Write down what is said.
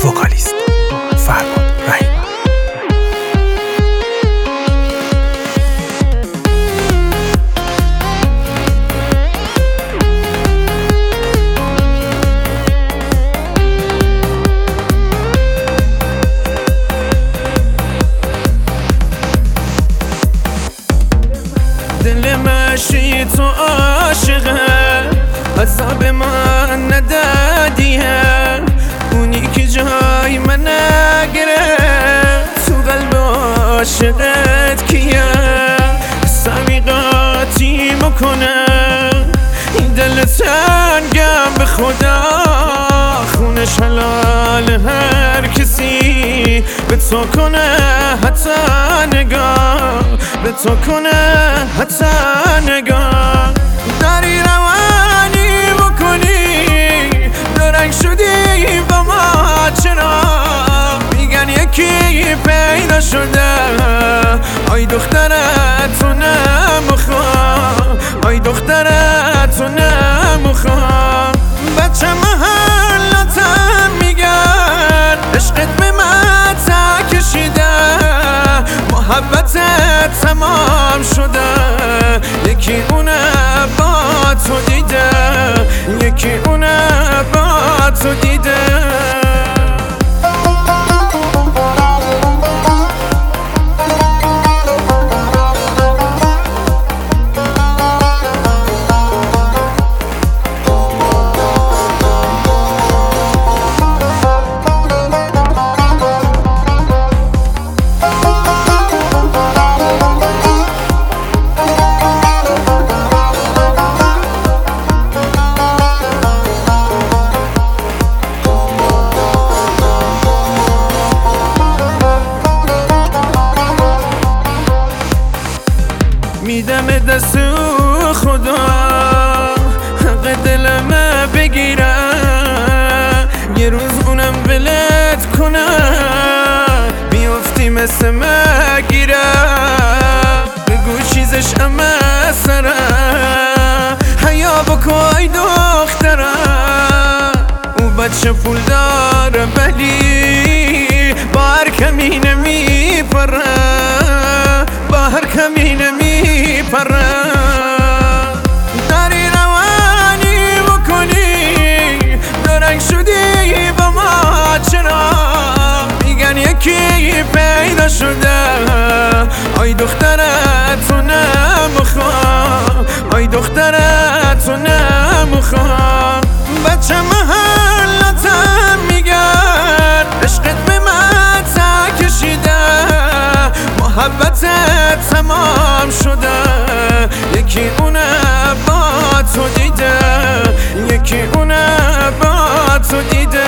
وکالیست فرهاد رحیمی. دل مشی تو عاشقه، عذاب من ندادیه، اونی که جای من نگره، تو قلب عاشقت کیه، سمیقاتی مکنه این دل تنگم به خدا، خونش حلال هر کسی به تو کنه حتی نگاه، به تو کنه حتی نگاه. داری روانی بکنی درنگ شدی با ما، چرا میگن یکی پیدا شده، آی دخترت تو نمیخوام، آی دخترت تو نمیخوام. بچه محلاتم میگن عشقت به من تا کشیده، محبتت تمام شده، یکی اونه با تو دیده، یکی اونه با تو دیده. میدم دست خدا حق دلم بگیره، یه روز اونم ولت کنه، بیافتی مثل مگیره، بگو چیزش امه سره، حیا بکای دختره، او بچه پول داره ولی با هر کمینه میپره، با هر کمینه میپره. داری روانی بکنی درنگ شدی با ما، چرا میگن یکی پیدا شده، آی دخترت تو نمیخوام، آی دخترت تو نمیخوام. بچه محلاتم میگن عشقت به من تا کشیده، محبتت تمام شده، یکی اونه با تو دیده، یکی اونه با تو دیده.